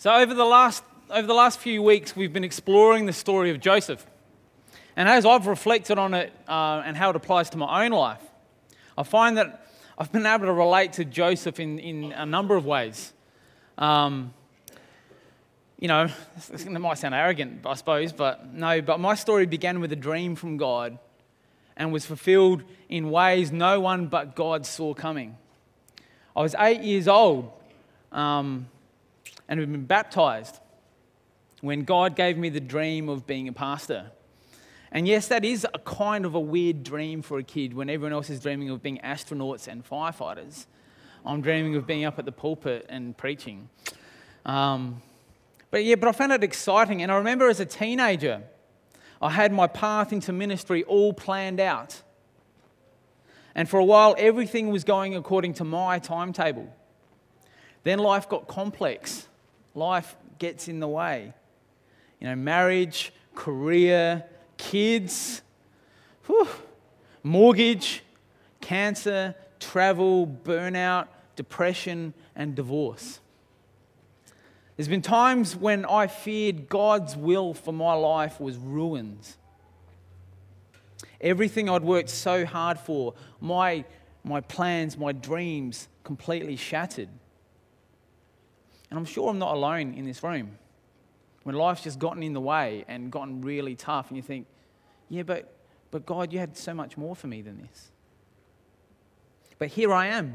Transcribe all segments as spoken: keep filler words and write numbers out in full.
So over the last over the last few weeks, we've been exploring the story of Joseph. And as I've reflected on it uh, and how it applies to my own life, I find that I've been able to relate to Joseph in, in a number of ways. Um, you know, it might sound arrogant, I suppose, but no, but my story began with a dream from God and was fulfilled in ways no one but God saw coming. I was eight years old um, and had been baptized when God gave me the dream of being a pastor. And yes, that is a kind of a weird dream for a kid when everyone else is dreaming of being astronauts and firefighters. I'm dreaming of being up at the pulpit and preaching. Um, but yeah, but I found it exciting. And I remember as a teenager, I had my path into ministry all planned out. And for a while, everything was going according to my timetable. Then life got complex. Life gets in the way. You know, marriage, career, kids, whew, mortgage, cancer, travel, burnout, depression, and divorce. There's been times when I feared God's will for my life was ruined. Everything I'd worked so hard for, my, my plans, my dreams, completely shattered. And I'm sure I'm not alone in this room. When life's just gotten in the way and gotten really tough and you think, yeah, but, but God, you had so much more for me than this. But here I am.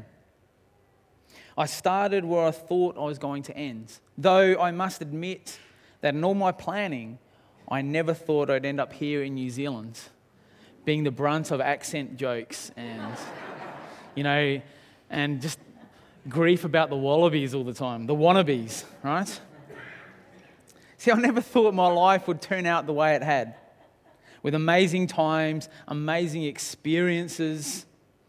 I started where I thought I was going to end. Though I must admit that in all my planning, I never thought I'd end up here in New Zealand, being the brunt of accent jokes and, you know, and just grief about the wallabies all the time, the wannabes, right? See, I never thought my life would turn out the way it had, with amazing times, amazing experiences,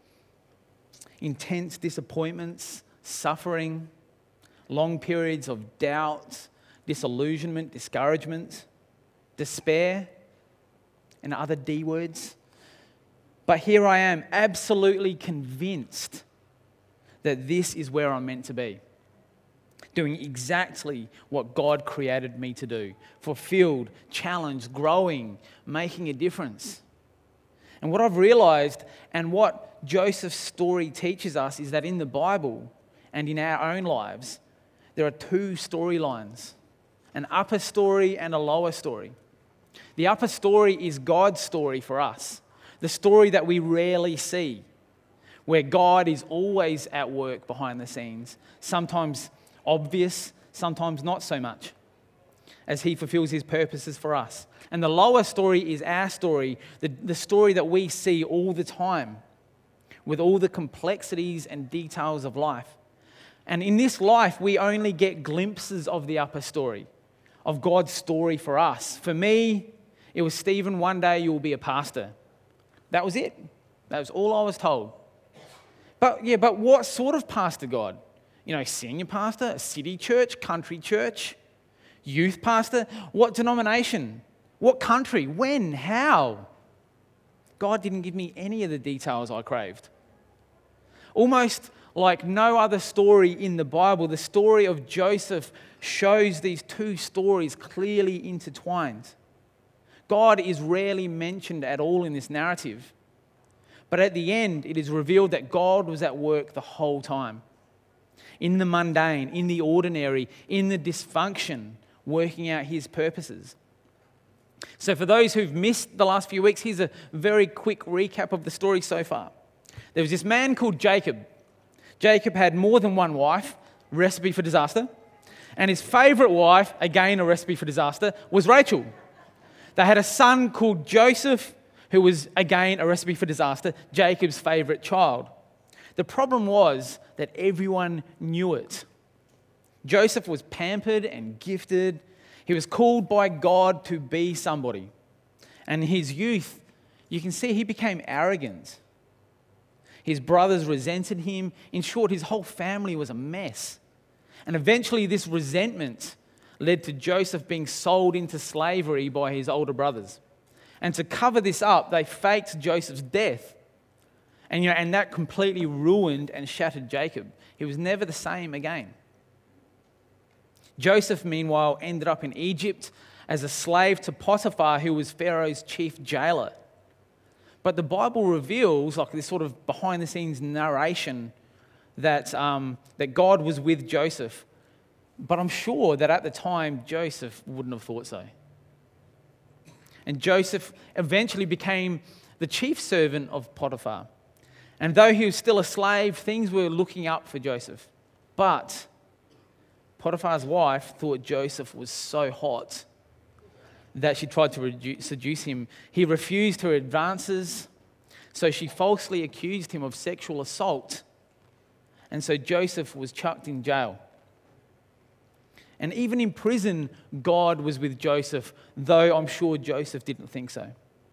intense disappointments, suffering, long periods of doubt, disillusionment, discouragement, despair, and other D words. But here I am, absolutely convinced that this is where I'm meant to be, doing exactly what God created me to do, fulfilled, challenged, growing, making a difference. And what I've realized and what Joseph's story teaches us is that in the Bible and in our own lives, there are two storylines, an upper story and a lower story. The upper story is God's story for us, the story that we rarely see, where God is always at work behind the scenes, sometimes obvious, sometimes not so much, as he fulfills his purposes for us. And the lower story is our story, the, the story that we see all the time, with all the complexities and details of life. And in this life, we only get glimpses of the upper story, of God's story for us. For me, it was, Stephen, one day you will be a pastor. That was it. That was all I was told. But yeah, but what sort of pastor, God? You know, senior pastor, a city church, country church, youth pastor? What denomination? What country? When? How? God didn't give me any of the details I craved. Almost like no other story in the Bible, the story of Joseph shows these two stories clearly intertwined. God is rarely mentioned at all in this narrative. But at the end, it is revealed that God was at work the whole time. In the mundane, in the ordinary, in the dysfunction, working out his purposes. So for those who've missed the last few weeks, here's a very quick recap of the story so far. There was this man called Jacob. Jacob had more than one wife, recipe for disaster. And his favourite wife, again a recipe for disaster, was Rachel. They had a son called Joseph, who was, again, a recipe for disaster, Jacob's favourite child. The problem was that everyone knew it. Joseph was pampered and gifted. He was called by God to be somebody. And in his youth, you can see he became arrogant. His brothers resented him. In short, his whole family was a mess. And eventually this resentment led to Joseph being sold into slavery by his older brothers. And to cover this up, they faked Joseph's death. And, you know, and that completely ruined and shattered Jacob. He was never the same again. Joseph, meanwhile, ended up in Egypt as a slave to Potiphar, who was Pharaoh's chief jailer. But the Bible reveals, like this sort of behind-the-scenes narration, that, um, that God was with Joseph. But I'm sure that at the time, Joseph wouldn't have thought so. And Joseph eventually became the chief servant of Potiphar. And though he was still a slave, things were looking up for Joseph. But Potiphar's wife thought Joseph was so hot that she tried to reduce, seduce him. He refused her advances, so she falsely accused him of sexual assault. And so Joseph was chucked in jail. And even in prison, God was with Joseph, though I'm sure Joseph didn't think so.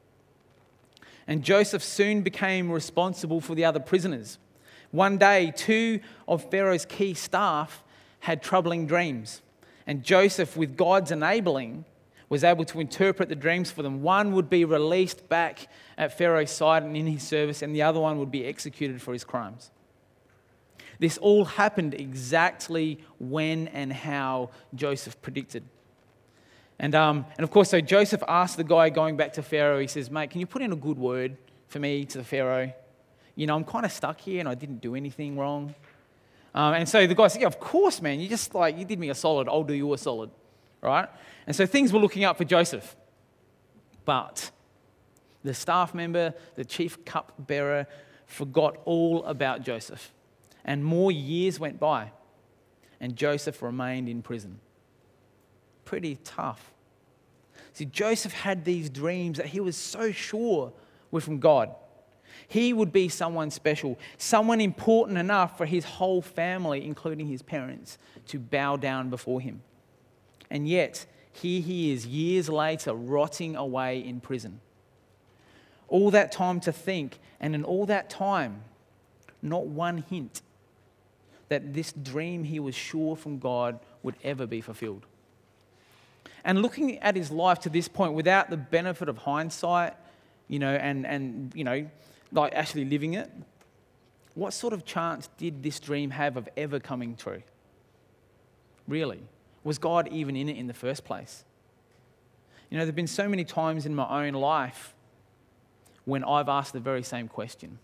And Joseph soon became responsible for the other prisoners. One day, two of Pharaoh's key staff had troubling dreams. And Joseph, with God's enabling, was able to interpret the dreams for them. One would be released back at Pharaoh's side and in his service, and the other one would be executed for his crimes. This all happened exactly when and how Joseph predicted. And, um, and of course, so Joseph asked the guy going back to Pharaoh, he says, mate, can you put in a good word for me to the Pharaoh? You know, I'm kind of stuck here and I didn't do anything wrong. Um, and so the guy said, yeah, of course, man. You just like, you did me a solid. I'll do you a solid. Right? And so things were looking up for Joseph. But the staff member, the chief cupbearer, forgot all about Joseph. And more years went by, and Joseph remained in prison. Pretty tough. See, Joseph had these dreams that he was so sure were from God. He would be someone special, someone important enough for his whole family, including his parents, to bow down before him. And yet, here he is, years later, rotting away in prison. All that time to think, and in all that time, not one hint that this dream he was sure from God would ever be fulfilled. And looking at his life to this point, without the benefit of hindsight, you know, and, and you know, like actually living it, what sort of chance did this dream have of ever coming true? Really? Was God even in it in the first place? You know, there have been so many times in my own life when I've asked the very same question.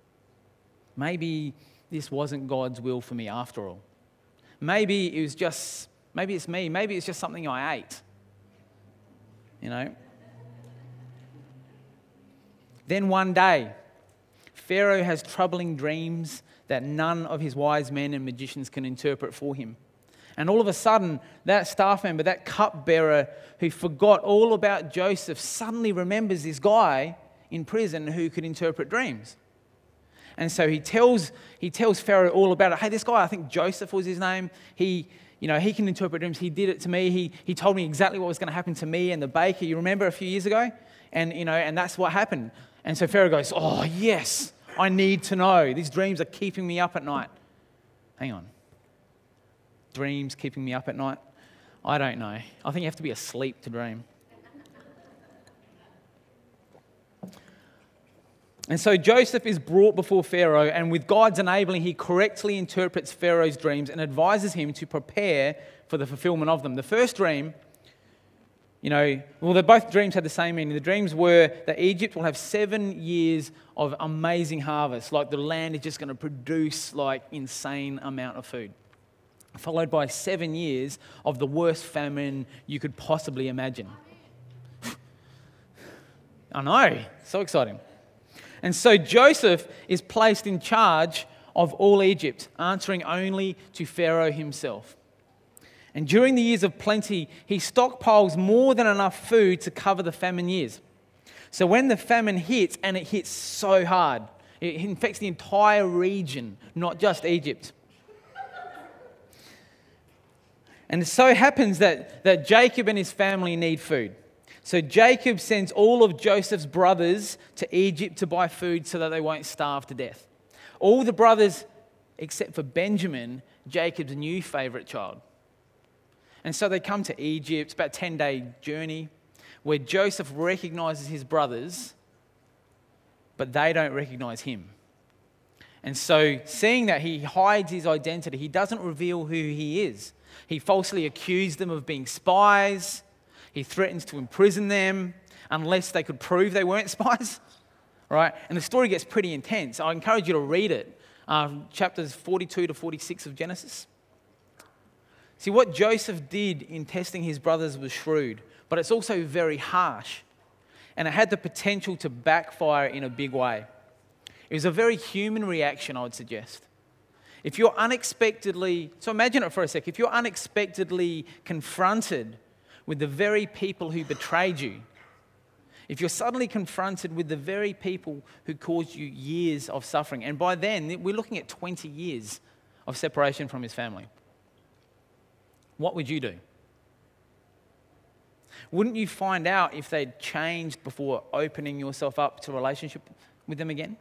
Maybe this wasn't God's will for me after all. Maybe it was just, maybe it's me. Maybe it's just something I ate. You know? Then one day, Pharaoh has troubling dreams that none of his wise men and magicians can interpret for him. And all of a sudden, that staff member, that cupbearer who forgot all about Joseph, suddenly remembers this guy in prison who could interpret dreams. And so he tells he tells Pharaoh all about it. Hey, this guy, I think Joseph was his name. He, you know, he can interpret dreams. He did it to me. He he told me exactly what was going to happen to me and the baker. You remember a few years ago? And you know, and that's what happened. And so Pharaoh goes, "Oh yes, I need to know. These dreams are keeping me up at night." Hang on. Dreams keeping me up at night? I don't know. I think you have to be asleep to dream. And so Joseph is brought before Pharaoh, and with God's enabling, he correctly interprets Pharaoh's dreams and advises him to prepare for the fulfillment of them. The first dream, you know, well, the both dreams had the same meaning. The dreams were that Egypt will have seven years of amazing harvest, like the land is just going to produce like insane amount of food, followed by seven years of the worst famine you could possibly imagine. I know, so exciting. And so Joseph is placed in charge of all Egypt, answering only to Pharaoh himself. And during the years of plenty, he stockpiles more than enough food to cover the famine years. So when the famine hits, and it hits so hard, it infects the entire region, not just Egypt. And it so happens that, that Jacob and his family need food. So Jacob sends all of Joseph's brothers to Egypt to buy food so that they won't starve to death. All the brothers, except for Benjamin, Jacob's new favorite child. And so they come to Egypt. It's about a ten-day journey where Joseph recognizes his brothers, but they don't recognize him. And so, seeing that, he hides his identity. He doesn't reveal who he is. He falsely accused them of being spies. He threatens to imprison them unless they could prove they weren't spies. Right? And the story gets pretty intense. I encourage you to read it. Uh, chapters forty-two to forty-six of Genesis. See, what Joseph did in testing his brothers was shrewd, but it's also very harsh. And it had the potential to backfire in a big way. It was a very human reaction, I would suggest. If you're unexpectedly, so imagine it for a sec, if you're unexpectedly confronted with the very people who betrayed you, if you're suddenly confronted with the very people who caused you years of suffering, and by then we're looking at twenty years of separation from his family, what would you do? Wouldn't you find out if they'd changed before opening yourself up to a relationship with them again?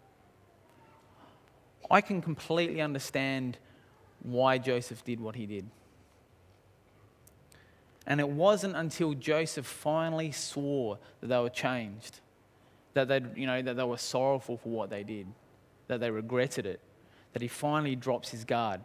I can completely understand why Joseph did what he did. And it wasn't until Joseph finally saw that they were changed, that they, you know, that they were sorrowful for what they did, that they regretted it, that he finally drops his guard.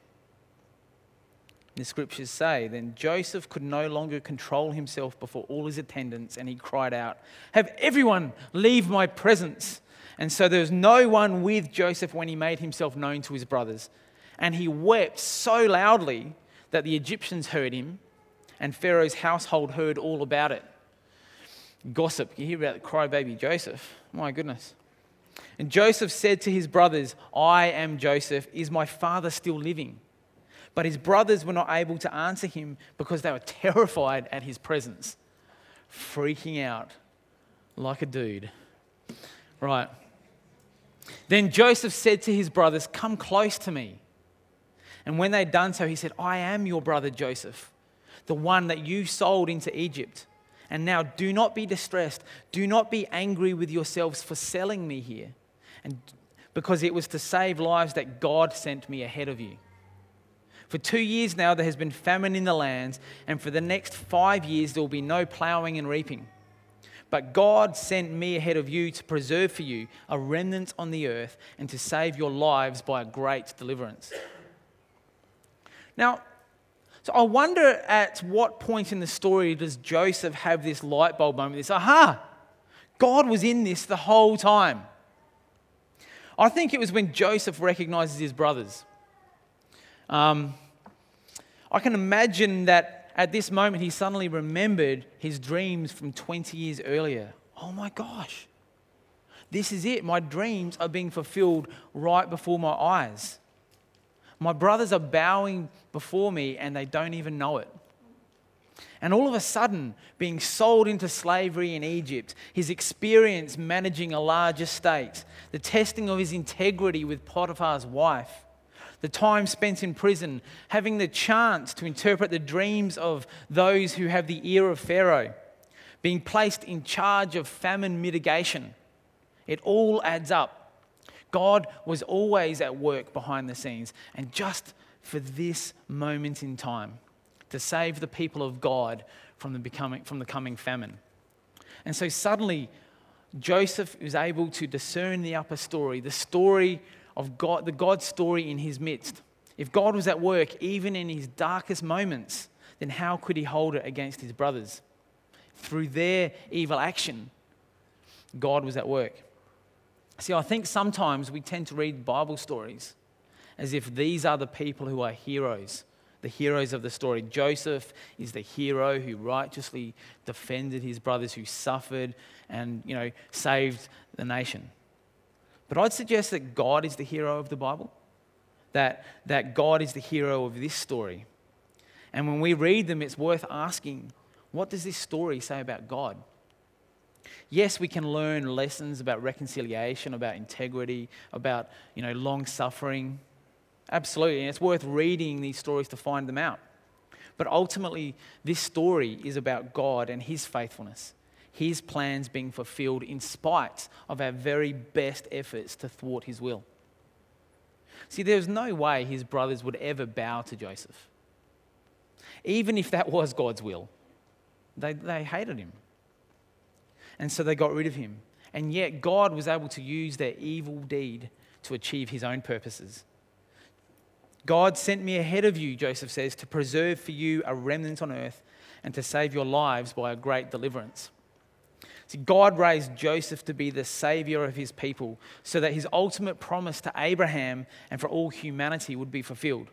The scriptures say, then Joseph could no longer control himself before all his attendants, and he cried out, "Have everyone leave my presence." And so there was no one with Joseph when he made himself known to his brothers. And he wept so loudly that the Egyptians heard him, and Pharaoh's household heard all about it. Gossip. You hear about crybaby Joseph. My goodness. And Joseph said to his brothers, "I am Joseph. Is my father still living?" But his brothers were not able to answer him because they were terrified at his presence. Freaking out like a dude. Right. Then Joseph said to his brothers, "Come close to me." And when they'd done so, he said, "I am your brother Joseph, the one that you sold into Egypt. And now do not be distressed. Do not be angry with yourselves for selling me here, and because it was to save lives that God sent me ahead of you. For two years now there has been famine in the lands, and for the next five years there will be no plowing and reaping. But God sent me ahead of you to preserve for you a remnant on the earth and to save your lives by a great deliverance." Now, so I wonder at what point in the story does Joseph have this light bulb moment, this, aha, God was in this the whole time. I think it was when Joseph recognizes his brothers. Um, I can imagine that at this moment he suddenly remembered his dreams from twenty years earlier. Oh my gosh, this is it. My dreams are being fulfilled right before my eyes. My brothers are bowing before me and they don't even know it. And all of a sudden, being sold into slavery in Egypt, his experience managing a large estate, the testing of his integrity with Potiphar's wife, the time spent in prison, having the chance to interpret the dreams of those who have the ear of Pharaoh, being placed in charge of famine mitigation. It all adds up. God was always at work behind the scenes, and just for this moment in time, to save the people of God from the becoming from the coming famine. And so suddenly, Joseph is able to discern the upper story, the story of God, the God story in his midst. If God was at work even in his darkest moments, then how could he hold it against his brothers? Through their evil action, God was at work. See, I think sometimes we tend to read Bible stories as if these are the people who are heroes, the heroes of the story. Joseph is the hero who righteously defended his brothers, who suffered and, you know, saved the nation. But I'd suggest that God is the hero of the Bible, that, that God is the hero of this story. And when we read them, it's worth asking, what does this story say about God? Yes, we can learn lessons about reconciliation, about integrity, about, you know, long-suffering. Absolutely, and it's worth reading these stories to find them out. But ultimately, this story is about God and his faithfulness, his plans being fulfilled in spite of our very best efforts to thwart his will. See, there's no way his brothers would ever bow to Joseph. Even if that was God's will. They, they hated him. And so they got rid of him. And yet God was able to use their evil deed to achieve his own purposes. God sent me ahead of you, Joseph says, to preserve for you a remnant on earth and to save your lives by a great deliverance. See, God raised Joseph to be the savior of his people so that his ultimate promise to Abraham and for all humanity would be fulfilled.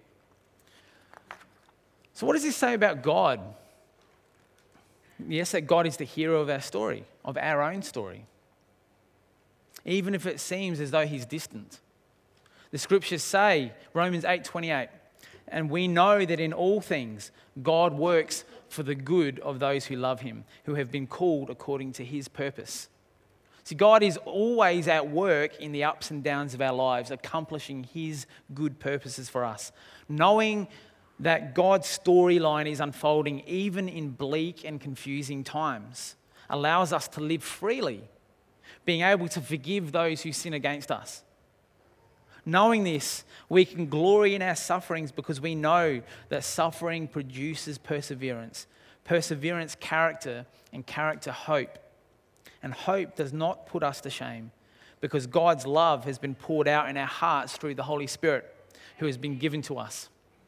So what does this say about God? Yes, that God is the hero of our story, of our own story, even if it seems as though he's distant. The scriptures say, Romans eight twenty-eight, and we know that in all things God works for the good of those who love him, who have been called according to his purpose. See, God is always at work in the ups and downs of our lives, accomplishing his good purposes for us. Knowing that God's storyline is unfolding even in bleak and confusing times allows us to live freely, being able to forgive those who sin against us. Knowing this, we can glory in our sufferings because we know that suffering produces perseverance. Perseverance, character, and character, hope. And hope does not put us to shame because God's love has been poured out in our hearts through the Holy Spirit who has been given to us.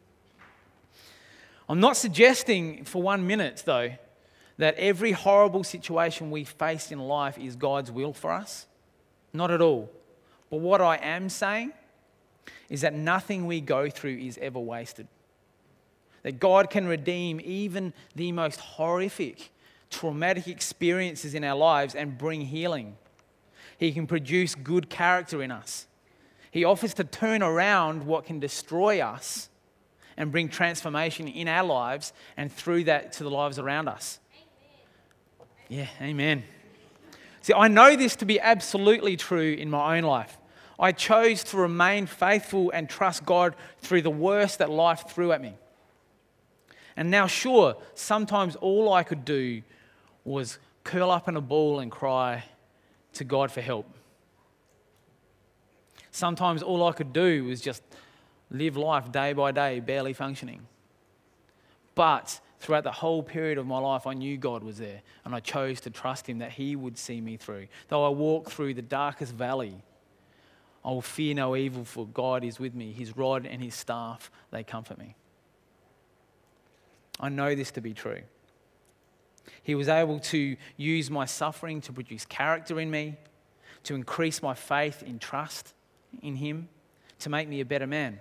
I'm not suggesting for one minute, though, that every horrible situation we face in life is God's will for us. Not at all. But what I am saying is that nothing we go through is ever wasted. That God can redeem even the most horrific, traumatic experiences in our lives and bring healing. He can produce good character in us. He offers to turn around what can destroy us and bring transformation in our lives and through that to the lives around us. Amen. Yeah, amen. See, I know this to be absolutely true in my own life. I chose to remain faithful and trust God through the worst that life threw at me. And now, sure, sometimes all I could do was curl up in a ball and cry to God for help. Sometimes all I could do was just live life day by day, barely functioning. But throughout the whole period of my life, I knew God was there, and I chose to trust him that he would see me through. Though I walk through the darkest valley, I will fear no evil, for God is with me. His rod and his staff, they comfort me. I know this to be true. He was able to use my suffering to produce character in me, to increase my faith in trust in him, to make me a better man.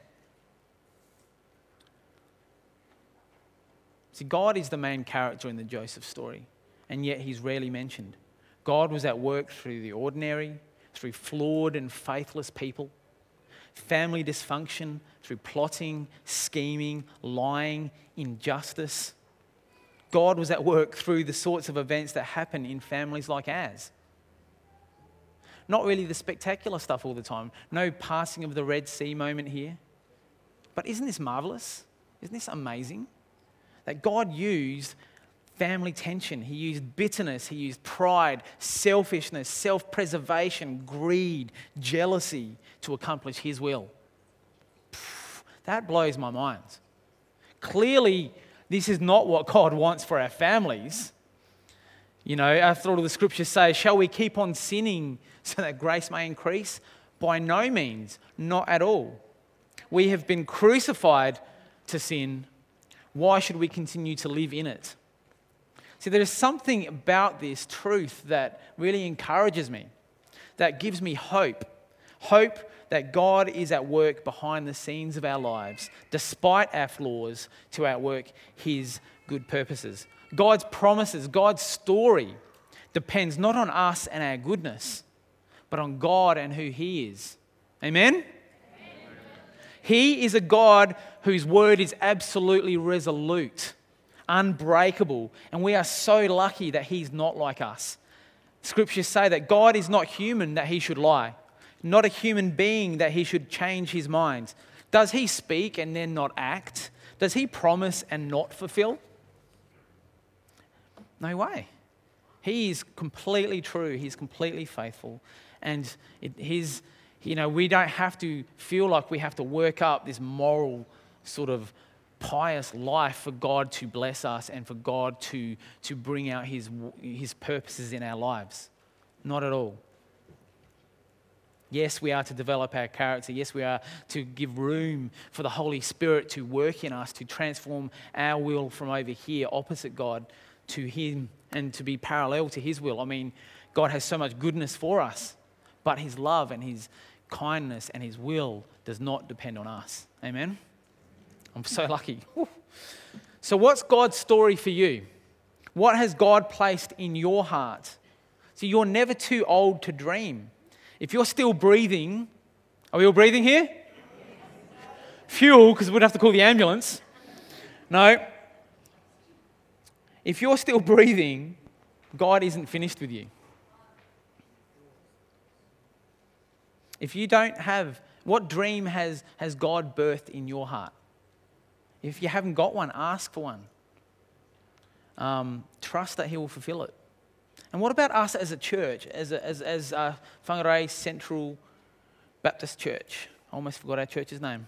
See, God is the main character in the Joseph story, and yet he's rarely mentioned. God was at work through the ordinary, through flawed and faithless people, family dysfunction, through plotting, scheming, lying, injustice. God was at work through the sorts of events that happen in families like ours. Not really the spectacular stuff all the time. No passing of the Red Sea moment here. But isn't this marvelous? Isn't this amazing? That God used family tension. He used bitterness. He used pride, selfishness, self-preservation, greed, jealousy to accomplish his will. That blows my mind. Clearly, this is not what God wants for our families. You know, after all the scriptures say, shall we keep on sinning so that grace may increase? By no means, not at all. We have been crucified to sin. Why should we continue to live in it? See, there is something about this truth that really encourages me, that gives me hope. Hope that God is at work behind the scenes of our lives, despite our flaws, to outwork his good purposes. God's promises, God's story depends not on us and our goodness, but on God and who he is. Amen? Amen. He is a God whose word is absolutely resolute, unbreakable, and we are so lucky that he's not like us. Scriptures say that God is not human that he should lie, not a human being that he should change his mind. Does he speak and then not act? Does he promise and not fulfill? No way. He is completely true. He's completely faithful. And it, his, you know, we don't have to feel like we have to work up this moral sort of pious life for God to bless us and for God to, to bring out his, his purposes in our lives. Not at all. Yes, we are to develop our character. Yes, we are to give room for the Holy Spirit to work in us, to transform our will from over here, opposite God, to Him, and to be parallel to His will. I mean, God has so much goodness for us, but His love and His kindness and His will does not depend on us. Amen? I'm so lucky. Whew. So what's God's story for you? What has God placed in your heart? So you're never too old to dream. If you're still breathing, are we all breathing here? Fuel, because we'd have to call the ambulance. No. If you're still breathing, God isn't finished with you. If you don't have, what dream has, has God birthed in your heart? If you haven't got one, ask for one. Um, trust that He will fulfill it. And what about us as a church, as a, as as a Whangarei Central Baptist Church? I almost forgot our church's name.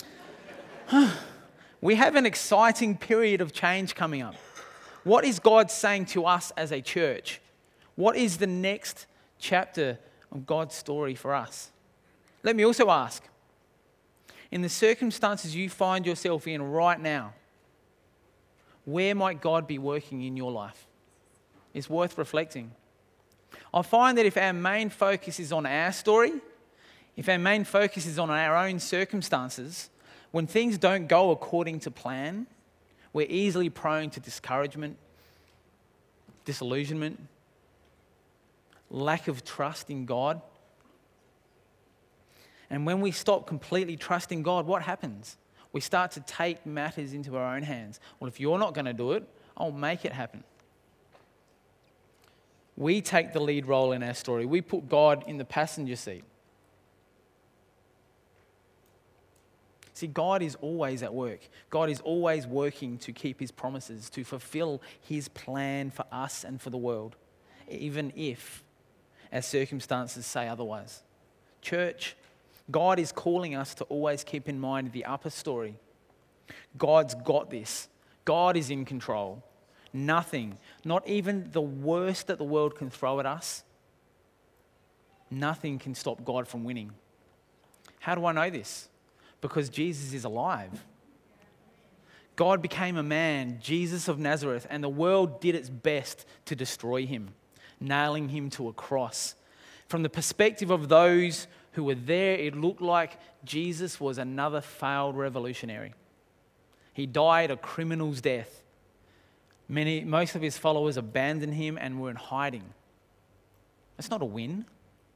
We have an exciting period of change coming up. What is God saying to us as a church? What is the next chapter of God's story for us? Let me also ask, in the circumstances you find yourself in right now, where might God be working in your life? It's worth reflecting. I find that if our main focus is on our story, if our main focus is on our own circumstances, when things don't go according to plan, we're easily prone to discouragement, disillusionment, lack of trust in God. And when we stop completely trusting God, what happens? We start to take matters into our own hands. Well, if you're not going to do it, I'll make it happen. We take the lead role in our story. We put God in the passenger seat. See, God is always at work. God is always working to keep His promises, to fulfill His plan for us and for the world, even if our circumstances say otherwise. Church, God is calling us to always keep in mind the upper story. God's got this. God is in control. Nothing, not even the worst that the world can throw at us, nothing can stop God from winning. How do I know this? Because Jesus is alive. God became a man, Jesus of Nazareth, and the world did its best to destroy Him, nailing Him to a cross. From the perspective of those who were there, it looked like Jesus was another failed revolutionary. He died a criminal's death. Many, most of His followers abandoned Him and were in hiding. That's not a win.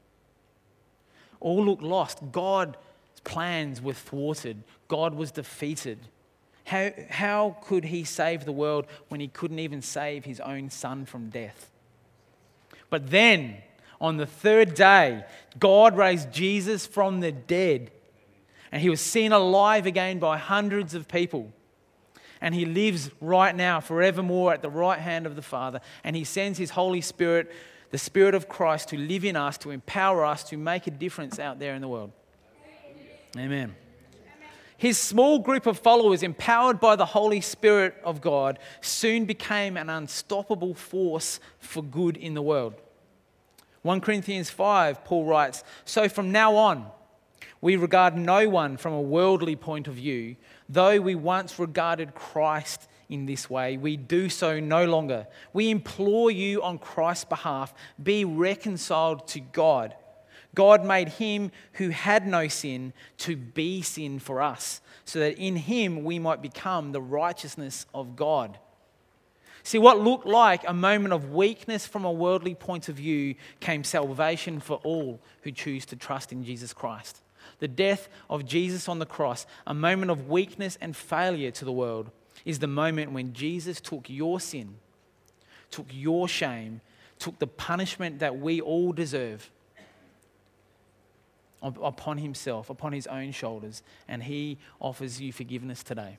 All looked lost. God's plans were thwarted. God was defeated. How, how could He save the world when He couldn't even save His own Son from death? But then, on the third day, God raised Jesus from the dead, and He was seen alive again by hundreds of people. And He lives right now, forevermore, at the right hand of the Father. And He sends His Holy Spirit, the Spirit of Christ, to live in us, to empower us, to make a difference out there in the world. Amen. His small group of followers, empowered by the Holy Spirit of God, soon became an unstoppable force for good in the world. First Corinthians five, Paul writes, "So from now on, we regard no one from a worldly point of view. Though we once regarded Christ in this way, we do so no longer. We implore you on Christ's behalf, be reconciled to God. God made Him who had no sin to be sin for us, so that in Him we might become the righteousness of God." See, what looked like a moment of weakness from a worldly point of view came salvation for all who choose to trust in Jesus Christ. The death of Jesus on the cross, a moment of weakness and failure to the world, is the moment when Jesus took your sin, took your shame, took the punishment that we all deserve upon Himself, upon His own shoulders, and He offers you forgiveness today.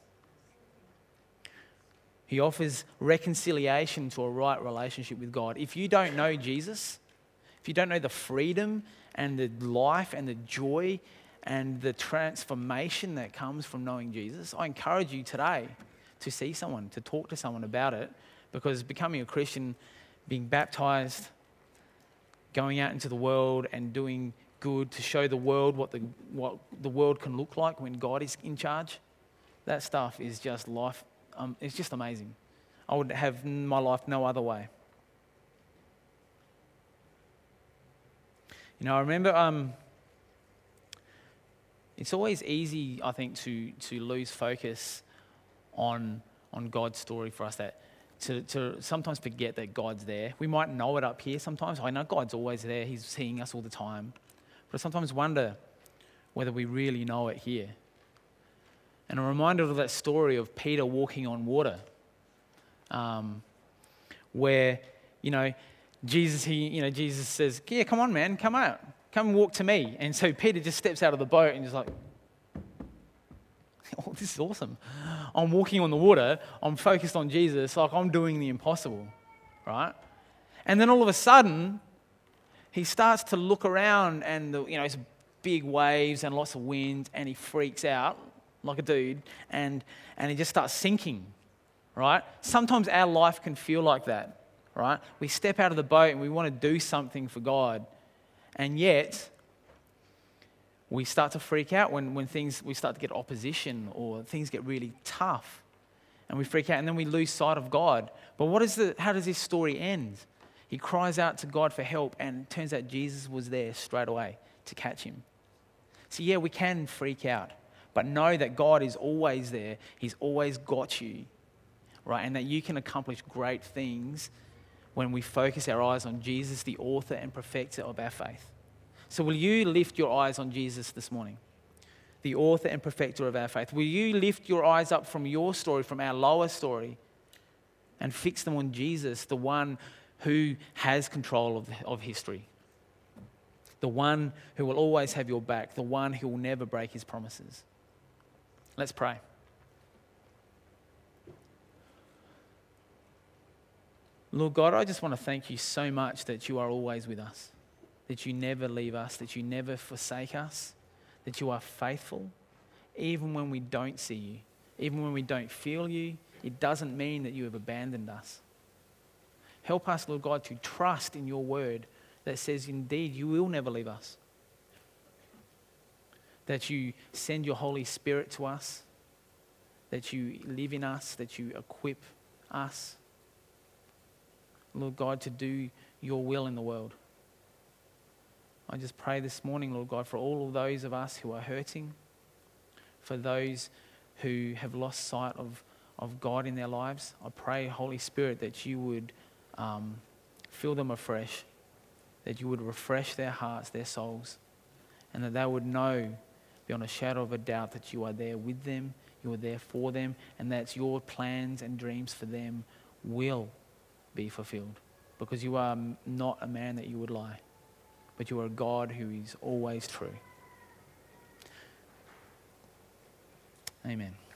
He offers reconciliation to a right relationship with God. If you don't know Jesus, if you don't know the freedom and the life and the joy and the transformation that comes from knowing Jesus, I encourage you today to see someone, to talk to someone about it, because becoming a Christian, being baptized, going out into the world and doing good, to show the world what the, what the world can look like when God is in charge. That stuff is just life. Um, it's just amazing. I would have my life no other way. You know, I remember um, it's always easy, I think, to to lose focus on on God's story for us, that to, to sometimes forget that God's there. We might know it up here sometimes. I know God's always there. He's seeing us all the time. But I sometimes wonder whether we really know it here. And I'm reminded of that story of Peter walking on water, um, where, you know, Jesus, he, you know, Jesus says, yeah, come on, man, come out. Come and walk to me. And so Peter just steps out of the boat and just like, oh, this is awesome. I'm walking on the water. I'm focused on Jesus. Like I'm doing the impossible, right? And then all of a sudden, he starts to look around and, the, you know, it's big waves and lots of wind, and he freaks out like a dude, and, and he just starts sinking, right? Sometimes our life can feel like that, right? We step out of the boat and we want to do something for God, and yet we start to freak out when, when things, we start to get opposition or things get really tough, and we freak out and then we lose sight of God. But what is the, how does this story end? He cries out to God for help, and it turns out Jesus was there straight away to catch him. So yeah, we can freak out, but know that God is always there. He's always got you, right? And that you can accomplish great things when we focus our eyes on Jesus, the author and perfecter of our faith. So will you lift your eyes on Jesus this morning, the author and perfecter of our faith? Will you lift your eyes up from your story, from our lower story, and fix them on Jesus, the one who has control of, of history, the one who will always have your back, the one who will never break his promises? Let's pray. Lord God, I just want to thank you so much that you are always with us, that you never leave us, that you never forsake us, that you are faithful, even when we don't see you, even when we don't feel you. It doesn't mean that you have abandoned us. Help us, Lord God, to trust in your word that says, indeed, you will never leave us. That you send your Holy Spirit to us, that you live in us, that you equip us, Lord God, to do your will in the world. I just pray this morning, Lord God, for all of those of us who are hurting, for those who have lost sight of, of God in their lives. I pray, Holy Spirit, that you would um, fill them afresh, that you would refresh their hearts, their souls, and that they would know beyond a shadow of a doubt that you are there with them, you are there for them, and that your plans and dreams for them will be fulfilled, because you are not a man that you would lie, but you are a God who is always true. Amen.